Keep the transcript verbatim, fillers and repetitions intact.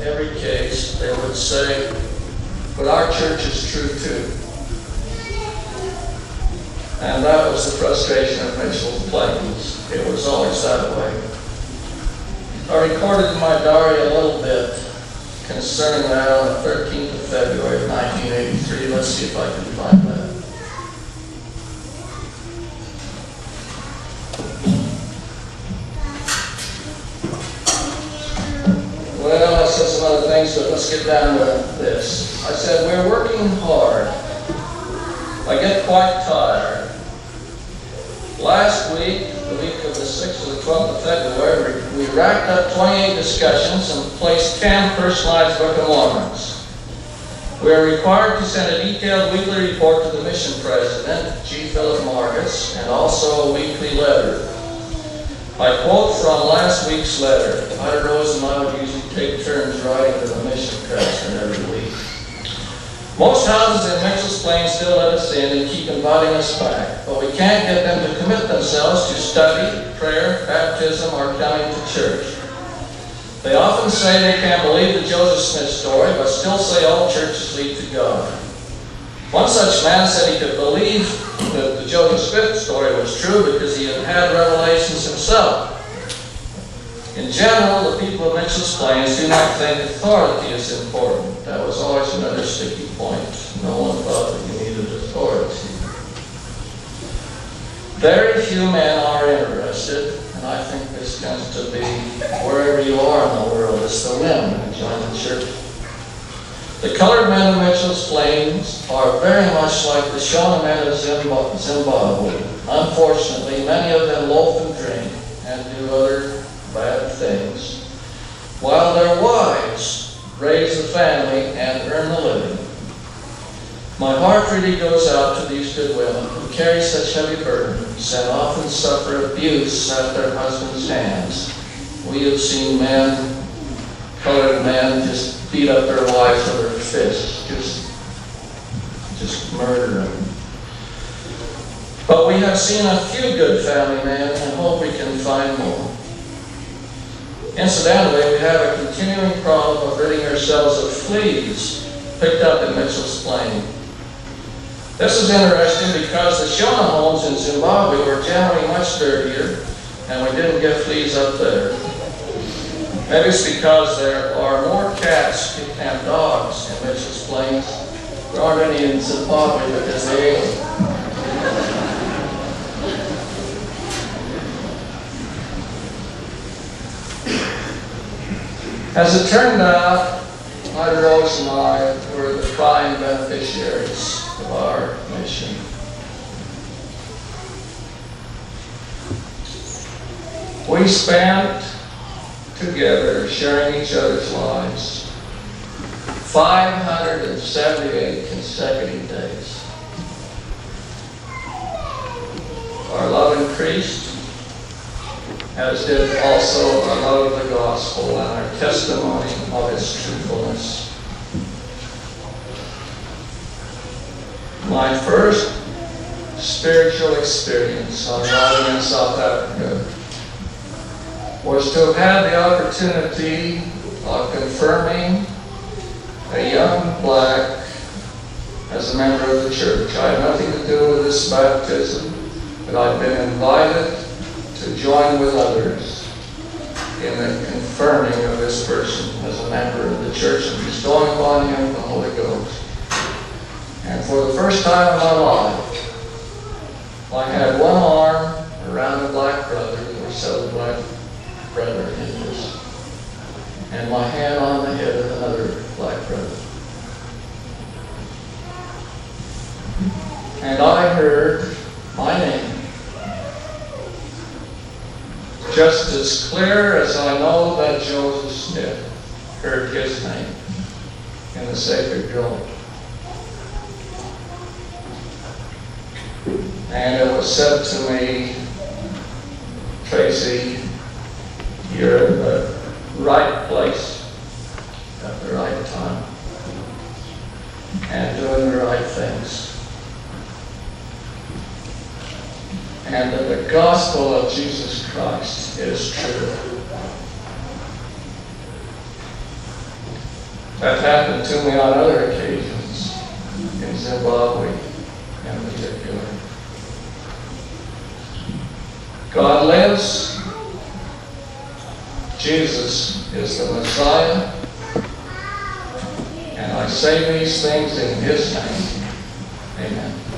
every case, they would say, but our church is true too. And that was the frustration of Mitchell's Plains. It was always that way. I recorded in my diary a little bit concerning that on the thirteenth of February of nineteen eighty-three. Let's see if I can find that. Well, I said some other things, but let's get down to this. I said, we're working hard. I get quite tired. Last week, the week of the sixth to the twelfth of February, we racked up twenty-eight discussions and placed ten personalized Book of Mormons. We are required to send a detailed weekly report to the mission president, G. Philip Marcus, and also a weekly letter. I quote from last week's letter. Ida Rose and I would usually take turns writing to the mission president every week. Most houses in Mitchell's Plains still let us in and keep inviting us back, but we can't get them to commit themselves to study, prayer, baptism, or coming to church. They often say they can't believe the Joseph Smith story, but still say all churches lead to God. One such man said he could believe that the Joseph Smith story was true because he had had revelations himself. In general, the people of Mitchell's Plains do not think authority is important. That was always another sticky point. No one thought that you needed authority. Very few men are interested, and I think this tends to be wherever you are in the world. It's the women who join the church. The colored men of Mitchell's Plains are very much like the Shona men of Zimbabwe. Unfortunately, many of them loaf and drink and do other bad things, while their wives raise the family and earn the living. My heart really goes out to these good women who carry such heavy burdens and often suffer abuse at their husbands' hands. We have seen men, colored men, just beat up their wives with their fists, just, just murder them. But we have seen a few good family men and hope we can find more. Incidentally, we have a continuing problem of ridding ourselves of fleas picked up in Mitchell's Plain. This is interesting because the Shona homes in Zimbabwe were generally much dirtier, and we didn't get fleas up there. Maybe it's because there are more cats and dogs in Mitchell's Plains. There aren't any in Zimbabwe because they ate them. As it turned out, Ida Rose and I were the prime beneficiaries of our mission. We spent together, sharing each other's lives, five hundred seventy-eight consecutive days. Our love increased, as did also our love of the gospel and our testimony of its truthfulness. My first spiritual experience on arriving in South Africa was to have had the opportunity of confirming a young black as a member of the church. I had nothing to do with this baptism, but I'd been invited to join with others in the confirming of this person as a member of the church and bestowing upon him the Holy Ghost. And for the first time in my life, I had one arm around a black brother, or so the black brother in this, and my hand on the head of another black brother. And I heard my name, just as clear as I know that Joseph Smith heard his name in the sacred grove. And it was said to me, Tracy, you're in the right place at the right time and doing the right things. And that the gospel of Jesus Christ is true. That happened to me on other occasions, in Zimbabwe in particular. God lives. Jesus is the Messiah. And I say these things in His name. Amen.